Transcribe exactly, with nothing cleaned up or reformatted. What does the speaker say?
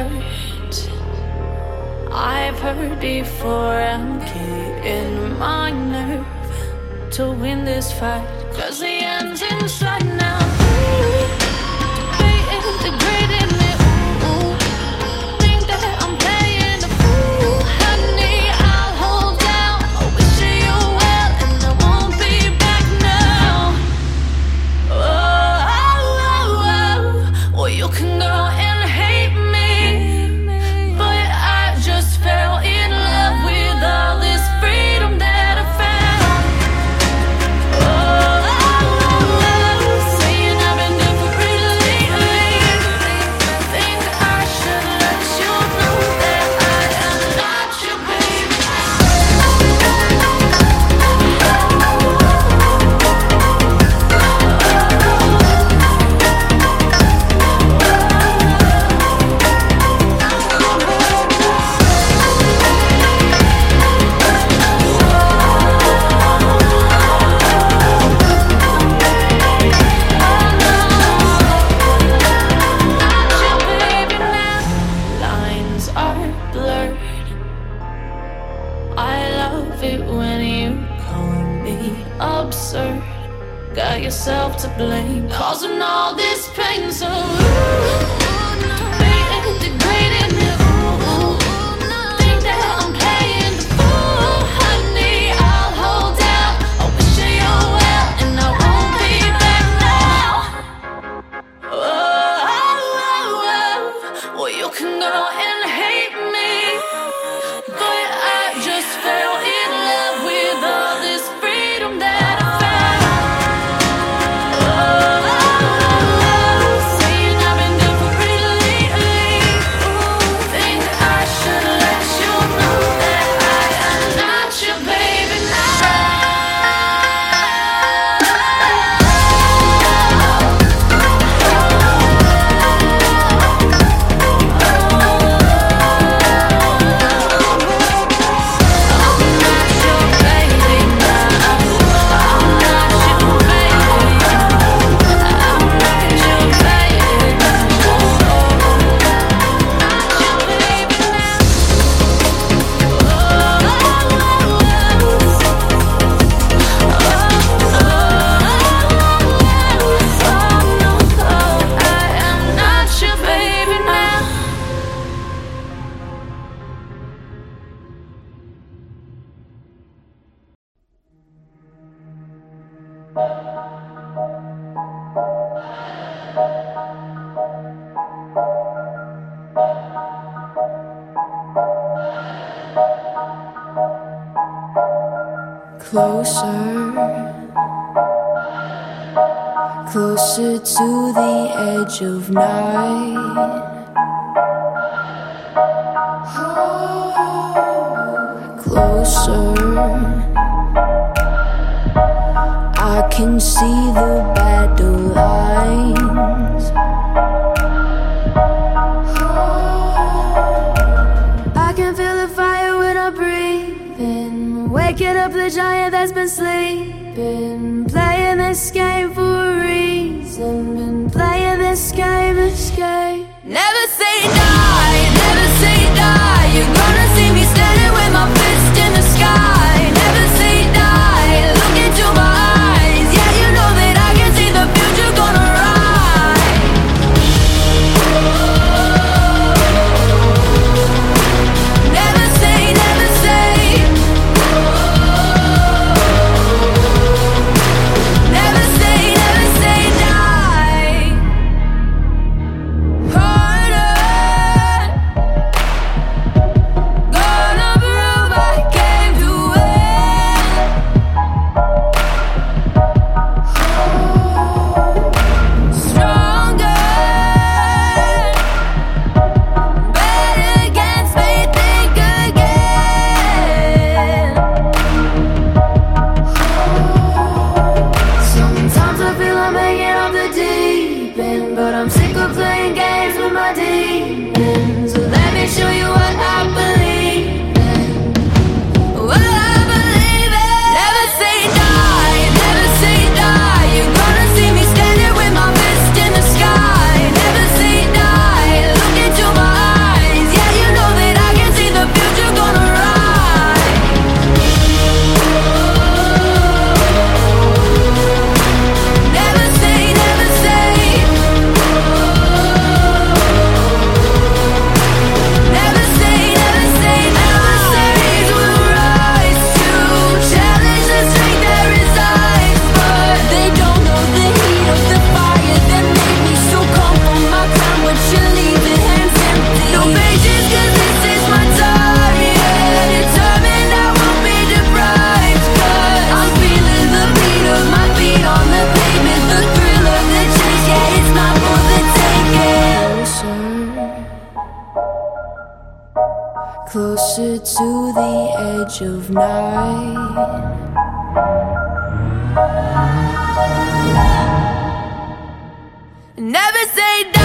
words I've heard before. I'm getting my nerve to win this fight, 'cause the end's inside now. Ooh, they integrated me. Ooh, think that I'm playing the fool. Honey, I'll hold down. I wish you well, and I won't be back now. Oh, oh, oh, oh. Well, you can go and hate me, but I just fell in love with all this freedom that I found. Oh, oh, oh, oh. Saying I've been different lately. Think I should let you know that I am not your baby. Lines are blurred. I love it when you call me absurd. Got yourself to blame, causing all this pain. So ooh, they integrated me. Ooh, think that I'm playing the fool. Honey, I'll hold down. I wish you well, and I won't be back now. Oh, oh, oh, oh. Well, you can go and hate me, but I just fell in love with all this freedom that I found. Oh, oh, oh. Saying I've been different lately. Ooh, think I should let you know that I am not your baby now. Closer, closer to the edge of night. Closer, I can see the battle lines. I can feel the fire when I'm breathing, waking up the giant that's been sleeping. Playing this game for a reason, been playing this game, this game. Never say die, never say die. You're gonna see me standing with my fist in the sky. Never say die, look into my eyes. Yeah, you know that I can see the future gonna rise. Never say, never say. Never say, never say die. Harder. closer to the edge of night. Never say